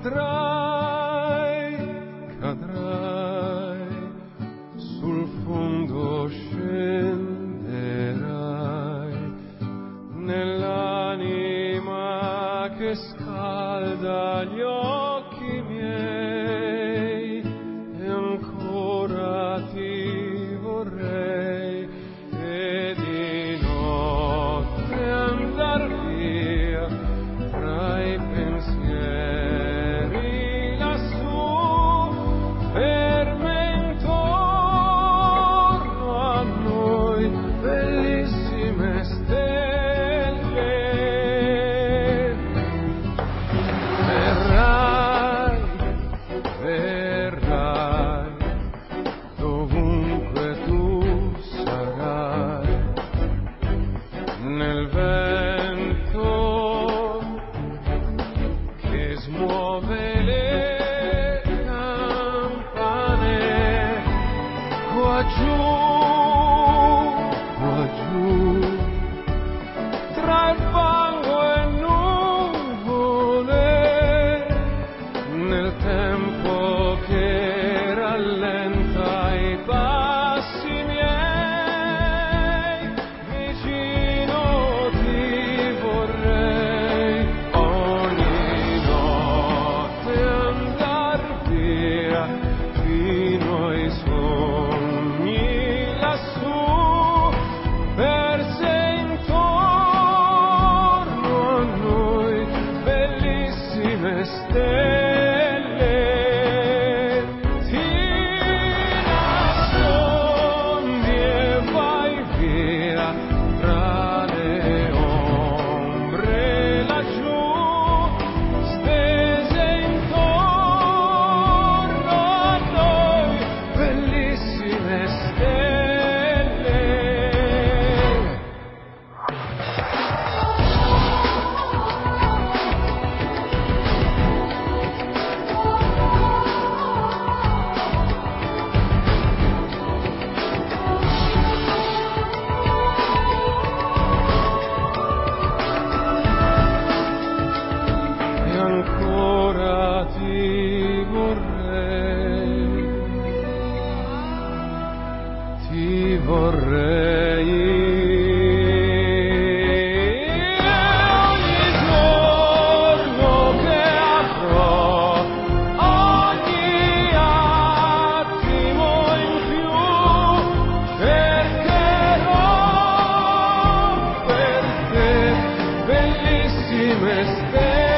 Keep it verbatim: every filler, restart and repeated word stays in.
cadrai, cadrai, sul fondo scenderai, nell'anima che scalda gli occhi miei, e ancora ti vorrei, e di notte andar via tra i pensieri lassù, ferme intorno a noi bellissime stelle. Verrai, verrai, dovunque tu sarai, nel vento che smuove le campane, qua giù, qua giù, tra il fango e nuvole, nel tempo che rallenta i passi miei, vicino ti vorrei, ogni notte andar via fino ai sogni lassù, perse intorno a noi bellissime stelle. Ti nascondi e vai via tra le ombre laggiù, stese intorno a noi bellissime stelle. E ancora ti vorrei, ti vorrei, e ogni giorno che avrò, ogni attimo in più, cercherò per te bellissime stelle.